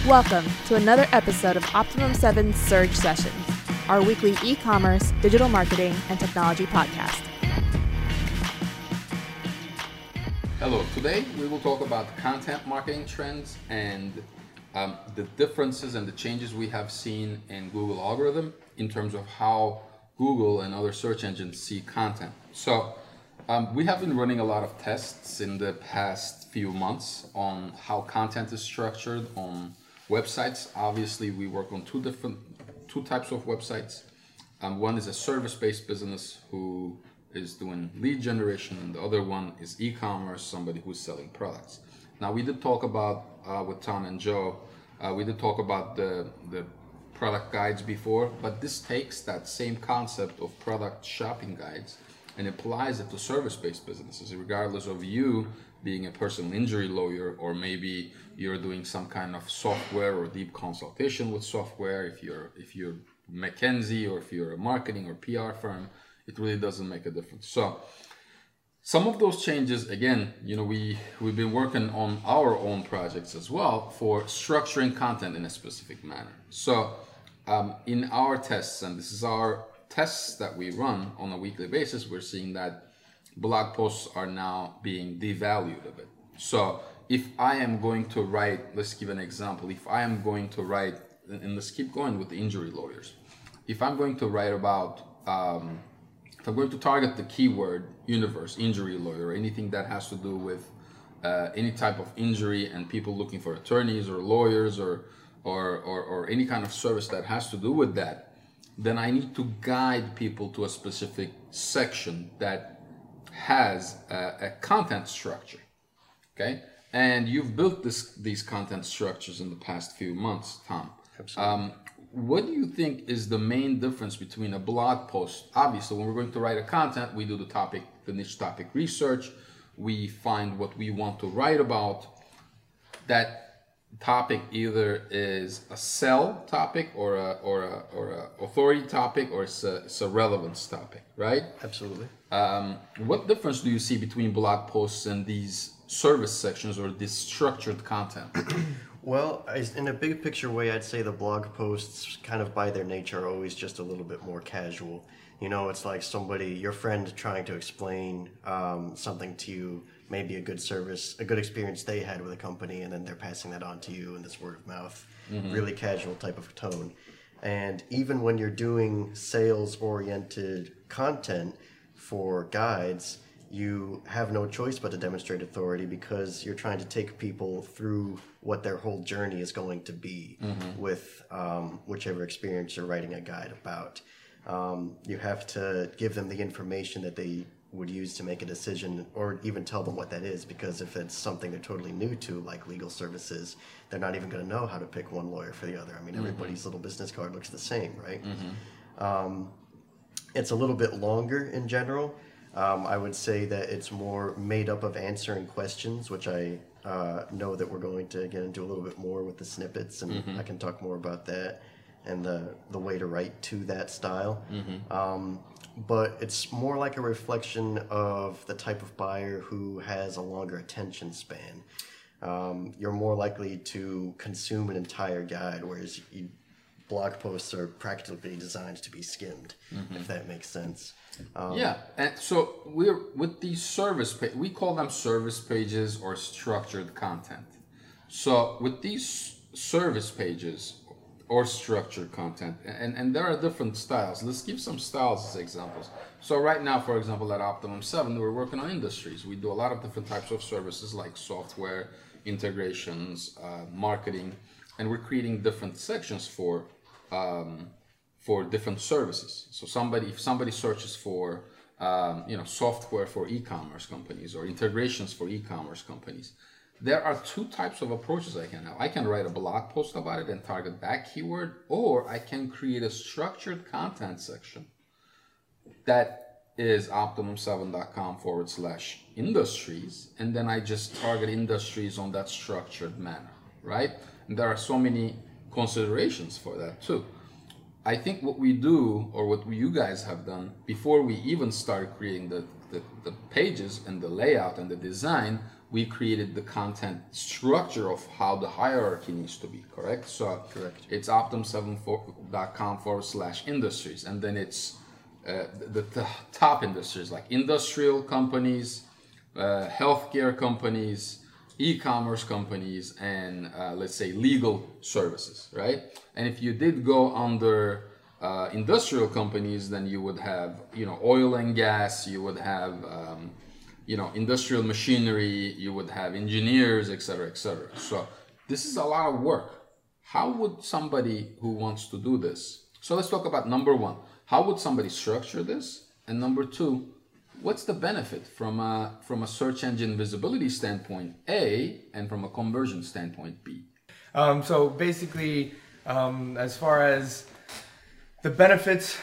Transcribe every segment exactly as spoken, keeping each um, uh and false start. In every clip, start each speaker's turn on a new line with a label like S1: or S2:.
S1: Welcome to another episode of Optimum seven Surge Sessions, our weekly e-commerce, digital marketing, and technology podcast.
S2: Hello, today we will talk about content marketing trends and um, the differences and the changes we have seen in Google algorithm in terms of how Google and other search engines see content. So um, we have been running a lot of tests in the past few months on how content is structured on websites. Obviously, we work on two different, two types of websites. Um, one is a service-based business who is doing lead generation, and the other one is e-commerce, somebody who's selling products. Now, we did talk about, uh, with Tom and Joe, uh, we did talk about the, the product guides before, but this takes that same concept of product shopping guides and applies it to service-based businesses, regardless of you being a personal injury lawyer, or maybe you're doing some kind of software or deep consultation with software. If you're if you're McKinsey, or if you're a marketing or P R firm, it really doesn't make a difference. So some of those changes, again, you know, we we've been working on our own projects as well for structuring content in a specific manner. So um, in our tests, and this is our tests that we run on a weekly basis, we're seeing that blog posts are now being devalued a bit. So if I am going to write, let's give an example. If I am going to write, and let's keep going with the injury lawyers. If I'm going to write about, um, if I'm going to target the keyword universe, injury lawyer, or anything that has to do with uh, any type of injury and people looking for attorneys or lawyers or, or, or, or any kind of service that has to do with that, then I need to guide people to a specific section that has a, a content structure, okay? And you've built this these content structures in the past few months, Tom.
S3: Absolutely.
S2: Um, what do you think is the main difference between a blog post? Obviously, when we're going to write a content, we do the topic, the niche topic research. We find what we want to write about. That topic either is a sell topic or a or a or a authority topic, or it's a, it's a relevance topic, right?
S3: Absolutely.
S2: Um, what difference do you see between blog posts and these service sections or this structured content?
S3: Well, in a big picture way, I'd say the blog posts, kind of by their nature, are always just a little bit more casual. You know, it's like somebody, your friend, trying to explain um, something to you, maybe a good service, a good experience they had with a company, and then they're passing that on to you in this word of mouth, mm-hmm. really casual type of tone. And even when you're doing sales-oriented content for guides, you have no choice but to demonstrate authority, because you're trying to take people through what their whole journey is going to be mm-hmm. with um, whichever experience you're writing a guide about. Um, you have to give them the information that they would use to make a decision, or even tell them what that is, because if it's something they're totally new to, like legal services, they're not even going to know how to pick one lawyer for the other. I mean, mm-hmm. everybody's little business card looks the same, right? Mm-hmm. Um, it's a little bit longer in general. Um, I would say that it's more made up of answering questions, which I uh, know that we're going to get into a little bit more with the snippets, and mm-hmm. I can talk more about that and the, the way to write to that style. Mm-hmm. Um, but it's more like a reflection of the type of buyer who has a longer attention span. Um, you're more likely to consume an entire guide, whereas you, blog posts are practically designed to be skimmed, mm-hmm. if that makes sense. Um,
S2: yeah, and so we're with these service pages, we call them service pages or structured content. So with these service pages or structured content, and, and there are different styles. Let's give some styles as examples. So right now, for example, at Optimum seven, we're working on industries. We do a lot of different types of services like software, integrations, uh, marketing, and we're creating different sections for um, for different services. So somebody, if somebody searches for um, you know, software for e-commerce companies or integrations for e-commerce companies, there are two types of approaches I can have. I can write a blog post about it and target that keyword, or I can create a structured content section that is optimum seven dot com forward slash industries, and then I just target industries on that structured manner, right? And there are so many considerations for that too. I think what we do, or what you guys have done, before we even start creating the, the, the pages and the layout and the design, we created the content structure of how the hierarchy needs to be, correct? So
S3: Correct.
S2: it's optum seven dot com forward slash industries, and then it's uh, the, the top industries like industrial companies, uh, healthcare companies, e-commerce companies, and uh, let's say legal services, right? And if you did go under uh, industrial companies, then you would have, you know, oil and gas, you would have, um, you know, industrial machinery, you would have engineers, et cetera, et cetera. So this is a lot of work. How would somebody who wants to do this? So let's talk about number one, how would somebody structure this? And number two, what's the benefit from a, from a search engine visibility standpoint, A, and from a conversion standpoint, B?
S4: Um, so basically, um, as far as the benefits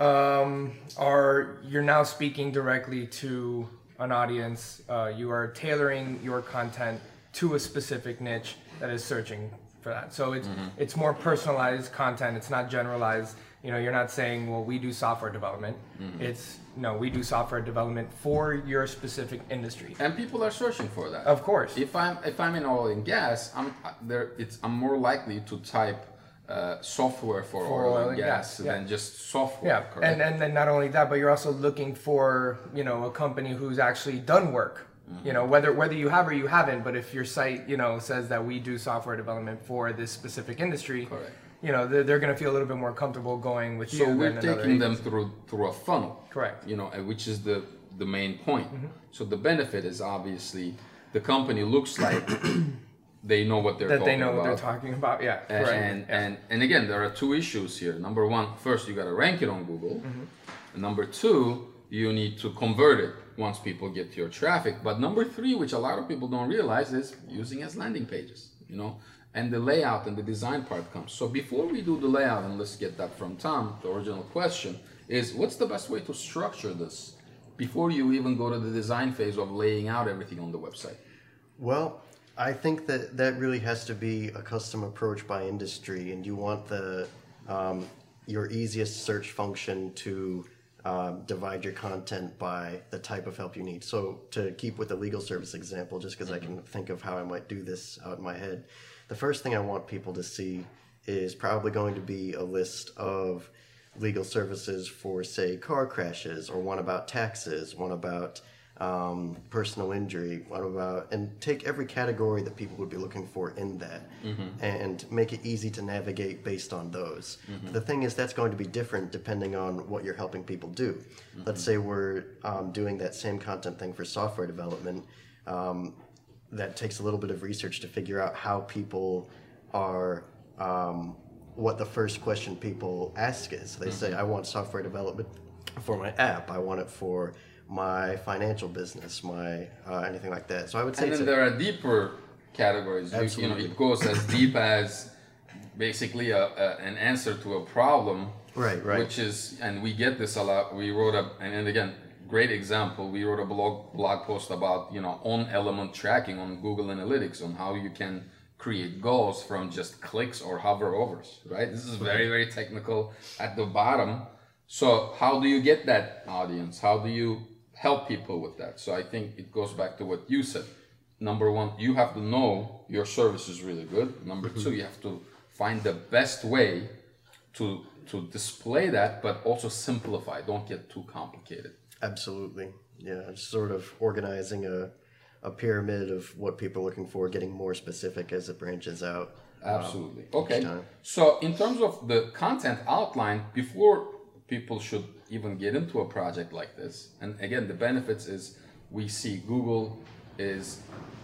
S4: um, are, you're now speaking directly to an audience. Uh, you are tailoring your content to a specific niche that is searching for that. So it's mm-hmm. it's more personalized content. It's not generalized. You know, you're not saying, well, we do software development. Mm-hmm. It's no, we do software development for your specific industry.
S2: And people are searching for that.
S4: Of course.
S2: If I'm if I'm in oil and gas, I'm there. It's I'm more likely to type uh, software for, for oil, oil and, and gas, gas yeah. than just software.
S4: Yeah, correct? and and then not only that, but you're also looking for, you know, a company who's actually done work. Mm-hmm. You know, whether whether you have or you haven't, but if your site, you know, says that we do software development for this specific industry,
S2: correct.
S4: You know, they're, they're going to feel a little bit more comfortable going with
S2: so
S4: you.
S2: So we're
S4: than
S2: taking them through through a funnel.
S4: Correct.
S2: You know, which is the the main point.
S4: Mm-hmm.
S2: So the benefit is obviously the company looks like they know what they're
S4: that
S2: talking
S4: they know
S2: about.
S4: what they're talking about. Yeah.
S2: And
S4: correct.
S2: and,
S4: yeah.
S2: and and again, there are two issues here. Number one, first you got to rank it on Google.
S4: Mm-hmm.
S2: And number two, you need to convert it once people get to your traffic. But number three, which a lot of people don't realize, is using as landing pages. You know. And the layout and the design part comes. So before we do the layout, and let's get that from Tom, the original question is, what's the best way to structure this before you even go to the design phase of laying out everything on the website?
S3: Well, I think that that really has to be a custom approach by industry, and you want the um, your easiest search function to um, divide your content by the type of help you need. So to keep with the legal service example, just because mm-hmm. I can think of how I might do this out in my head, the first thing I want people to see is probably going to be a list of legal services for, say, car crashes, or one about taxes, one about um, personal injury, one about, and take every category that people would be looking for in that, mm-hmm. and make it easy to navigate based on those. Mm-hmm. The thing is, that's going to be different depending on what you're helping people do. Mm-hmm. Let's say we're um, doing that same content thing for software development. Um, that takes a little bit of research to figure out how people are, um, what the first question people ask is. So they mm-hmm. say, I want software development for my app. I want it for my financial business, my uh, anything like that. So I would say,
S2: and then there are deeper categories. You, you know, it goes as deep as basically a, a, an answer to a problem.
S3: Right, right.
S2: Which is, and we get this a lot. We wrote a, and, and again, great example. We wrote a blog blog post about, you know, on element tracking on Google Analytics, on how you can create goals from just clicks or hover overs, right? This is very, very technical at the bottom. So how do you get that audience? How do you help people with that? So I think it goes back to what you said. Number one, you have to know your service is really good. Number two, you have to find the best way to to display that, but also simplify. Don't get too complicated.
S3: Absolutely. Yeah, sort of organizing a, a pyramid of what people are looking for, getting more specific as it branches out.
S2: Absolutely. Um, okay. So in terms of the content outline, before people should even get into a project like this, and again, the benefits is we see Google is,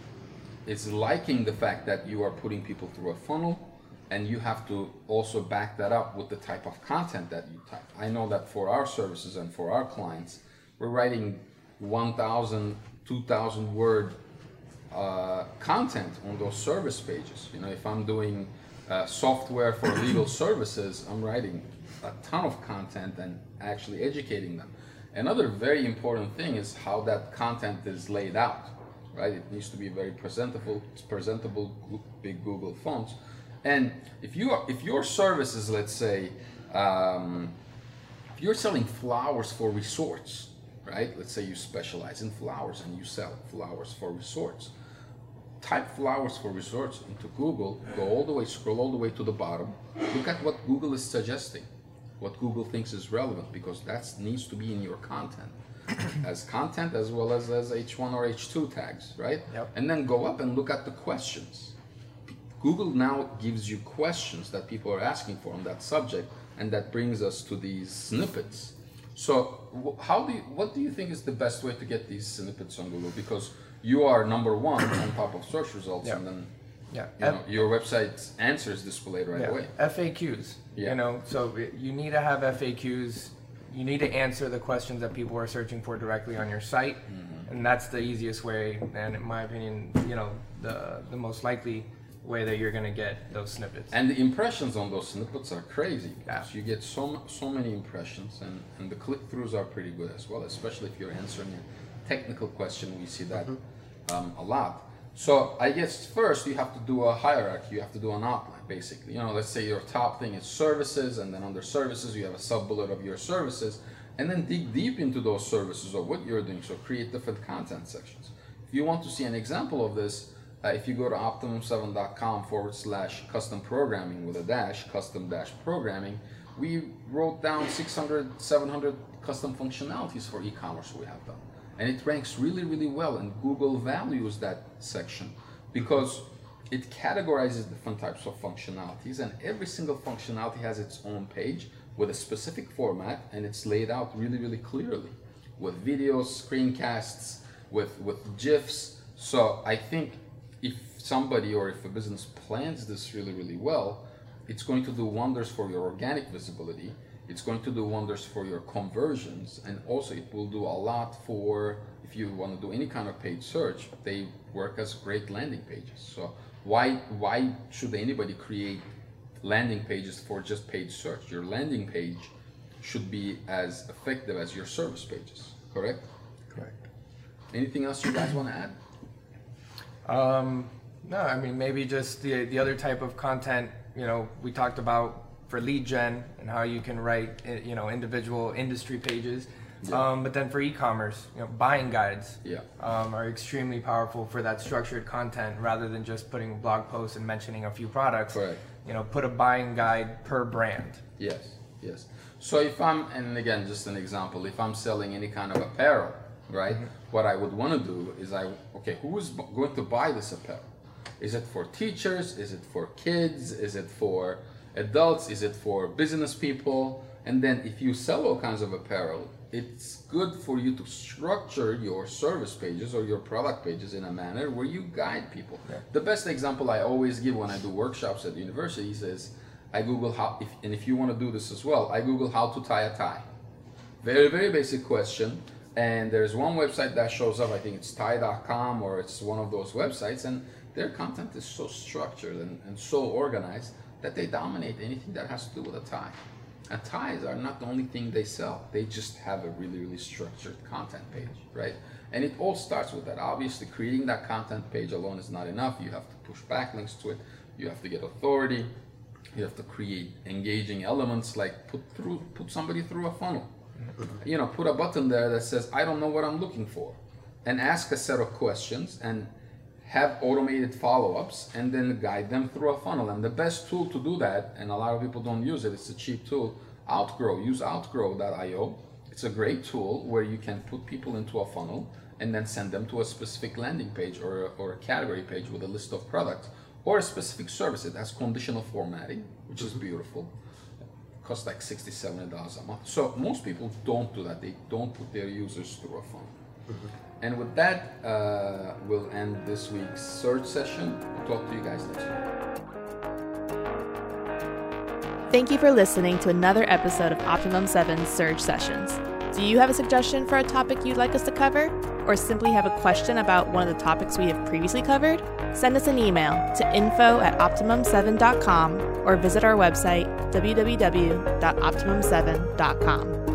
S2: is liking the fact that you are putting people through a funnel, and you have to also back that up with the type of content that you type. I know that for our services and for our clients, we're writing one thousand, two thousand word uh, content on those service pages. You know, if I'm doing uh, software for legal services, I'm writing a ton of content and actually educating them. Another very important thing is how that content is laid out, right? It needs to be very presentable, it's presentable, big Google fonts. And if you are, if your service is, let's say, um, if you're selling flowers for resorts, right? Let's say you specialize in flowers and you sell flowers for resorts. type flowers for resorts into Google, go all the way, scroll all the way to the bottom, look at what Google is suggesting, what Google thinks is relevant, because that needs to be in your content. As content as well as as H one or H two tags, right?
S4: Yep.
S2: And then go up and look at the questions. Google now gives you questions that people are asking for on that subject, and that brings us to these snippets. So how do you, what do you think is the best way to get these snippets on Google? Because you are number one on top of search results,
S4: Yeah.
S2: and then
S4: Yeah.
S2: you know, your website's answer is displayed right
S4: Yeah.
S2: away.
S4: F A Qs.
S2: Yeah.
S4: You know, so it- you need to have F A Qs. You need to answer the questions that people are searching for directly on your site,
S2: Mm-hmm.
S4: and that's the easiest way, and in my opinion, you know, the the most likely way that you're going to get those snippets.
S2: And the impressions on those snippets are crazy, because
S4: Yeah.
S2: you get so m- so many impressions, and, and the click-throughs are pretty good as well, especially if you're answering a technical question. We see that um, a lot. So I guess first you have to do a hierarchy, you have to do an outline, basically. You know, let's say your top thing is services, and then under services you have a sub-bullet of your services, and then dig deep into those services or what you're doing, so create different content sections. If you want to see an example of this, Uh, if you go to optimum seven dot com forward slash custom programming with a dash, custom dash programming, we wrote down six hundred, seven hundred custom functionalities for e-commerce we have done. And it ranks really, really well, and Google values that section because it categorizes different types of functionalities, and every single functionality has its own page with a specific format, and it's laid out really, really clearly with videos, screencasts, with, with GIFs. So I think if somebody or if a business plans this really, really well, it's going to do wonders for your organic visibility. It's going to do wonders for your conversions, and also it will do a lot for, if you want to do any kind of paid search, they work as great landing pages. So why, why should anybody create landing pages for just paid search? Your landing page should be as effective as your service pages, correct?
S3: Correct.
S2: Anything else you guys want to add?
S4: Um, no, I mean, maybe just the the other type of content, you know, we talked about for lead gen and how you can write, you know, individual industry pages.
S2: Yeah.
S4: Um, but then for e-commerce, you know, buying guides
S2: Yeah.
S4: um, are extremely powerful for that structured content rather than just putting blog posts and mentioning a few products.
S2: Correct.
S4: You know, put a buying guide per brand.
S2: Yes, yes. So if I'm, and again, just an example, if I'm selling any kind of apparel, right? Mm-hmm. What I would want to do is I, okay, who is b- going to buy this apparel? Is it for teachers? Is it for kids? Is it for adults? Is it for business people? And then if you sell all kinds of apparel, it's good for you to structure your service pages or your product pages in a manner where you guide people.
S4: Yeah.
S2: The best example I always give when I do workshops at universities is I Google how, if, and if you want to do this as well, I Google how to tie a tie. Very, very basic question. And there's one website that shows up, I think it's tie dot com or it's one of those websites, and their content is so structured and, and so organized that they dominate anything that has to do with a tie. And ties are not the only thing they sell. They just have a really, really structured content page, right? And it all starts with that. Obviously, creating that content page alone is not enough. You have to push backlinks to it. You have to get authority. You have to create engaging elements like put through, put somebody through a funnel. You know, put a button there that says, I don't know what I'm looking for, and ask a set of questions and have automated follow-ups and then guide them through a funnel. And the best tool to do that, and a lot of people don't use it, it's a cheap tool, Outgrow. Use outgrow dot i o. It's a great tool where you can put people into a funnel and then send them to a specific landing page or a, or a category page with a list of products or a specific service. It has conditional formatting, which is beautiful. Costs like sixty dollars, seventy dollars a month. So most people don't do that. They don't put their users through a funnel. Mm-hmm. And with that, uh, we'll end this week's search session. We'll talk to you guys next week.
S1: Thank you for listening to another episode of Optimum seven's Surge Sessions. Do you have a suggestion for a topic you'd like us to cover? Or simply have a question about one of the topics we have previously covered? Send us an email to info at optimum seven dot com or visit our website w w w dot optimum seven dot com.